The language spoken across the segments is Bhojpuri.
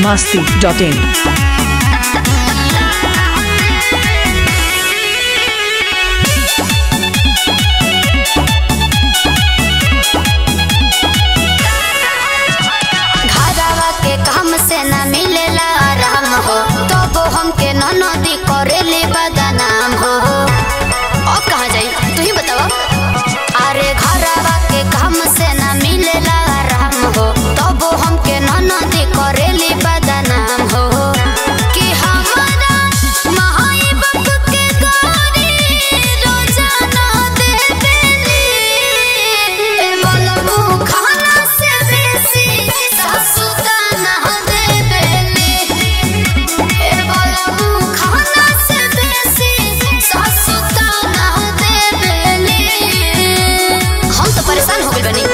biharmasti.in नदी करेले बदनाम हो अब कहाँ जाई तू ही बतावा। अरे घरवा के काम से ना मिलेला आराम हो तब हमके नदी करेले बदनाम हो कि हमारा माई बाप के गारी रोजाना देबेली ए बोलबू खाना से बेसी सासु दाना देबेली ए बोलबू परेशान हो गई बनी।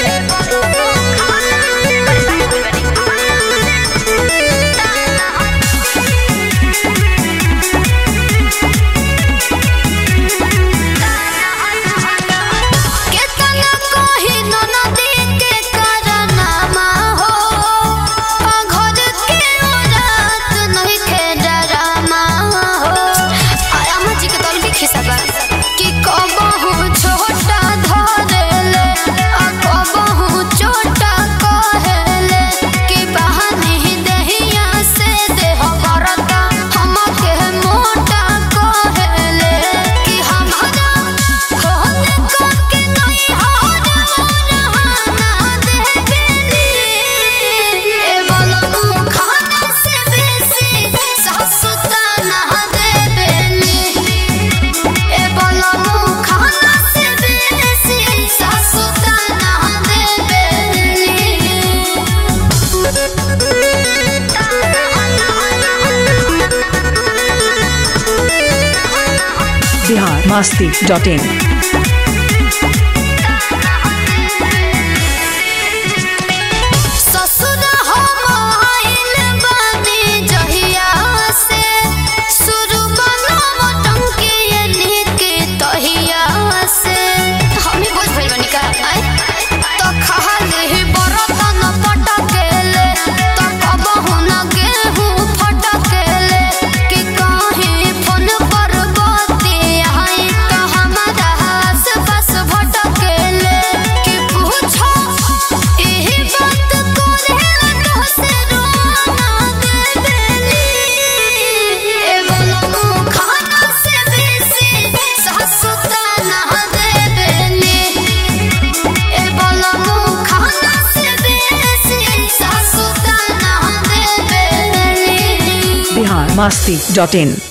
biharmasti.in biharmasti.in